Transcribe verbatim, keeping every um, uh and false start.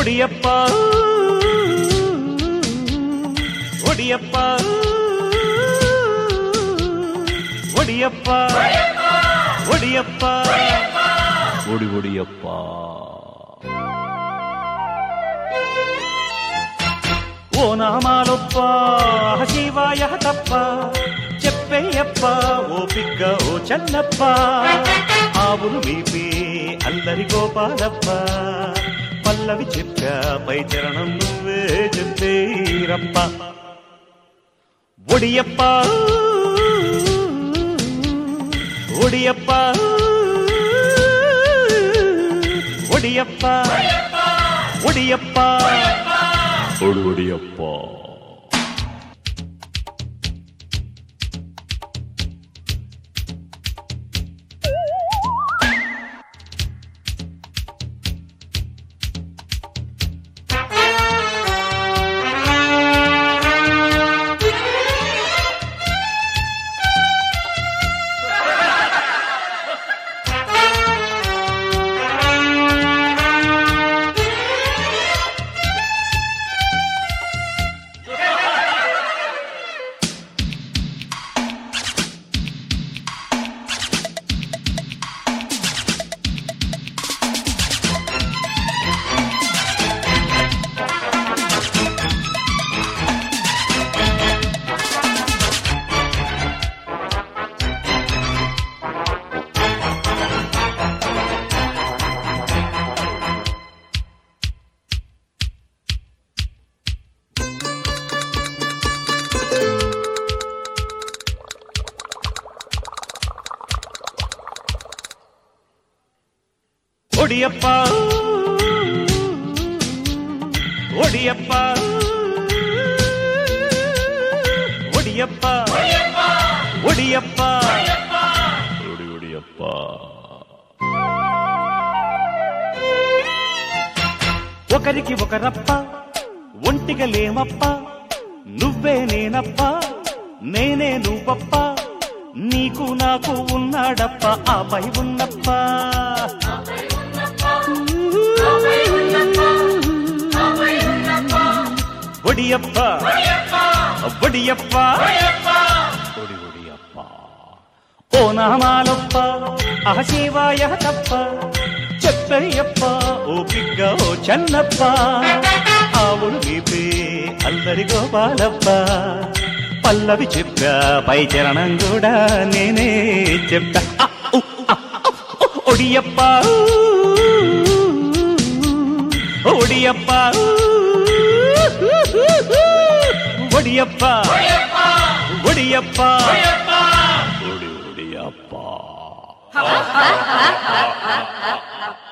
ఒడియప్ప ఒడియప్ప ఒడియప్ప ఒడియప్ప ఒడి ఒడియప్ప ఓ నామాలొప్ప శివాయ తప్ప చెప్పయ్యప్ప ఓ పిగ్గ ఓ చెన్నప్ప ఆవులు మీపే అల్లరి గోపాలప్ప పల్లవి చెప్పా పై చరణం నువ్వే చెప్పేరప్ప ఒడియప్ప ఒడియప్ప ఒడియప్ప ఒడియప్ప ఒడి ఒడియప్ప ఒడియప్ప ఒడియప్ప ఒడియప్ప ఒడియప్ప ఒడి ఒడియప్ప ఒకరికి ఒకరప్ప ఒంటిగా లేమప్ప నువ్వే నేనప్ప నేనే నువ్వప్ప నీకు నాకు ఉన్నాడప్ప ఆపై ఉన్నప్ప ఒడియప్ప ఒడియప్ప ఒడి ఒడియప్ప ఓ నామాలొప్ప ఆ శివాయ తప్ప చెప్పయ్యప్ప ఓ పిగ్గ ఓ చెన్నప్ప ఆవులు గీపే అల్లరి గోపాలప్ప పల్లవి చెప్పా పై చరణం కూడా నేనే చెప్తా ఒడియప్ప ఒడియప్ప ఒడియప్ప ఒడియప్ప ఒడి ఒడియప్ప